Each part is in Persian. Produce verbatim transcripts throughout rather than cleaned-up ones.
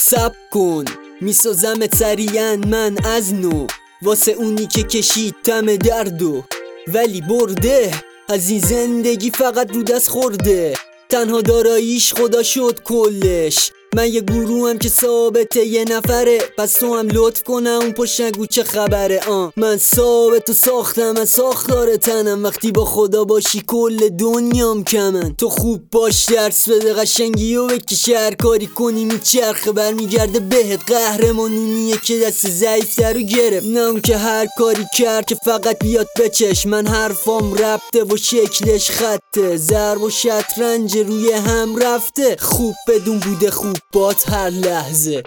سب کن میسازمت سریعا من از نو، واسه اونی که کشید تم دردو ولی برده از این زندگی فقط رو دست خورده. تنها داراییش خدا شد کلش. من یه گروهم که ثابته یه نفره، پس تو هم لطف کنم اون پشت نگو چه خبره. آن من ثابت و ساختم از ساختار تنم، وقتی با خدا باشی کل دنیام کمن. تو خوب باش درس بده قشنگی و بکش، هر کاری کنی میچرخه برمیگرده بهت. قهرمانونیه که دست ضعیفتر رو گرفت، نه اون که هر کاری کرد که فقط بیاد بچش. من حرفام ربطه و شکلش خطه، ضرب و شطرنج روی هم رفته. خوب بدون بوده خوب بات هر لحظه.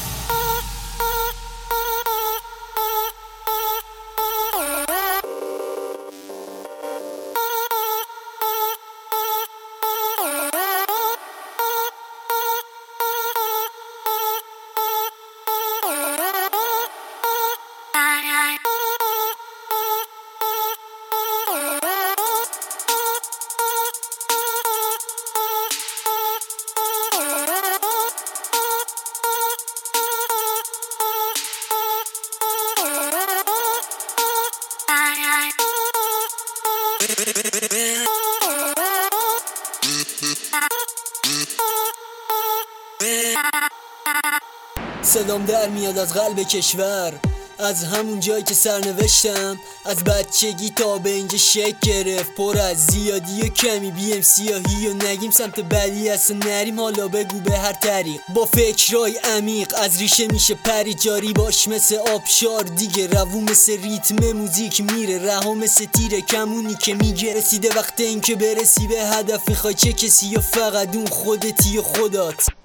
صدام در میاد از قلب کشور، از همون جایی که سرنوشتم از بچگی تا به اینجا شک گرفت. پر از زیادی و کمی بیم سیاهی و نگیم سمت بدی اصلا نریم، حالا بگو به هر طریق. با فکرای عمیق از ریشه میشه پری، جاری باش مثل آبشار دیگه، روون مثل ریتم موزیک میره، رها مثل تیر کمونی که میگه. رسیده وقت این که برسی به هدف، میخوای چه کسی یا فقط اون خودتی و خدات.